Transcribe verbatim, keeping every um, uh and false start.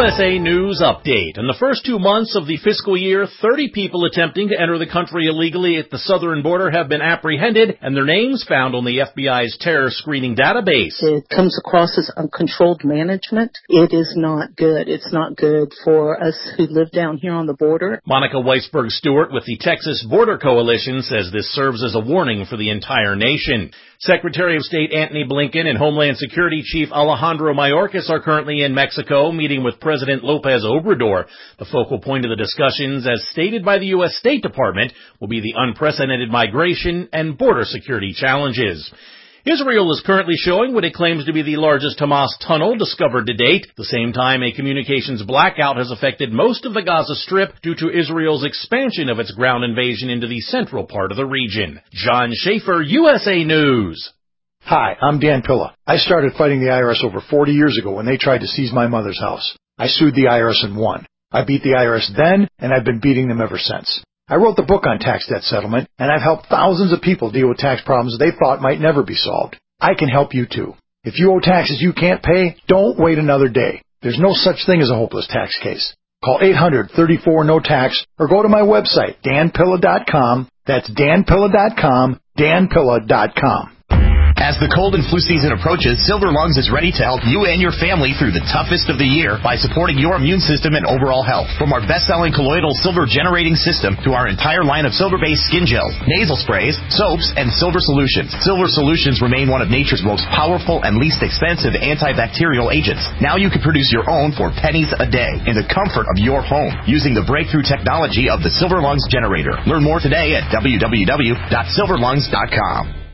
S A News Update. In the first two months of the fiscal year, thirty people attempting to enter the country illegally at the southern border have been apprehended and their names found on the F B I's terror screening database. It comes across as uncontrolled management. It is not good. It's not good for us who live down here on the border. Monica Weisberg Stewart with the Texas Border Coalition says this serves as a warning for the entire nation. Secretary of State Antony Blinken and Homeland Security Chief Alejandro Mayorkas are currently in Mexico meeting with President Lopez Obrador. The focal point of the discussions, as stated by the U S State Department, will be the unprecedented migration and border security challenges. Israel is currently showing what it claims to be the largest Hamas tunnel discovered to date. At the same time, a communications blackout has affected most of the Gaza Strip due to Israel's expansion of its ground invasion into the central part of the region. John Schaefer, U S A News. Hi, I'm Dan Pilla. I started fighting the I R S over forty years ago when they tried to seize my mother's house. I sued the I R S and won. I beat the I R S then, and I've been beating them ever since. I wrote the book on tax debt settlement, and I've helped thousands of people deal with tax problems they thought might never be solved. I can help you too. If you owe taxes you can't pay, don't wait another day. There's no such thing as a hopeless tax case. Call eight hundred, thirty-four, no tax or go to my website, dan pilla dot com. That's dan pilla dot com, dan pilla dot com. As the cold and flu season approaches, Silver Lungs is ready to help you and your family through the toughest of the year by supporting your immune system and overall health. From our best-selling colloidal silver generating system to our entire line of silver-based skin gels, nasal sprays, soaps, and silver solutions. Silver solutions remain one of nature's most powerful and least expensive antibacterial agents. Now you can produce your own for pennies a day in the comfort of your home using the breakthrough technology of the Silver Lungs generator. Learn more today at w w w dot silver lungs dot com.